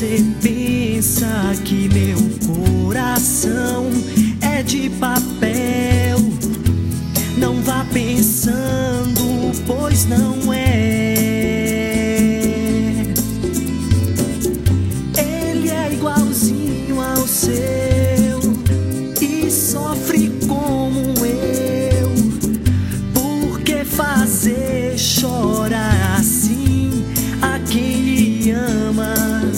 você pensa que meu coração é de papel, não vá pensando, pois não é. Ele é igualzinho ao seu e sofre como eu. Por que fazer chorar assim a quem lhe ama?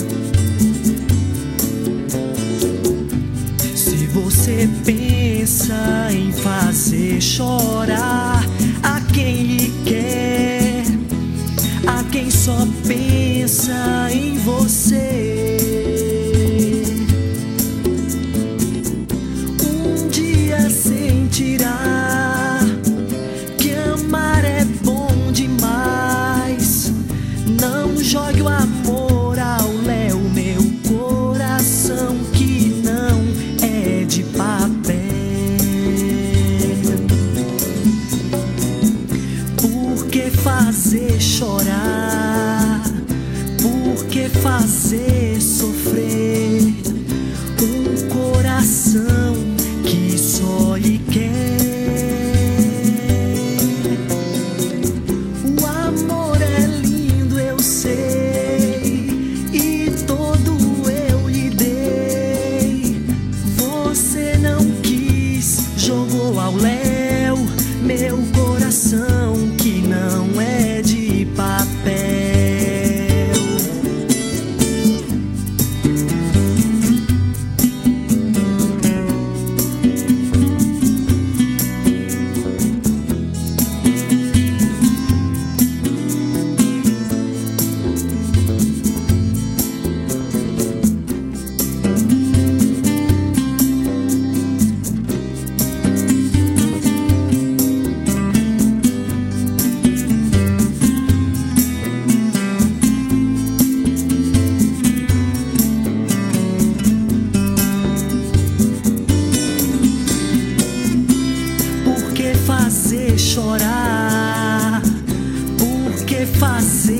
Se você pensa em fazer chorar a quem lhe quer, a quem só pensa em você, um dia sentirá que amar é bom demais. Não jogue o amor ao léu, meu coração que não é de papel. Por que fazer chorar? Por que fazer sofrer um coração que só lhe quer? O amor é lindo, eu sei, e todo eu lhe dei. Você não quis, jogou ao léu meu coração que não é de papel. Fazer chorar, por que fazer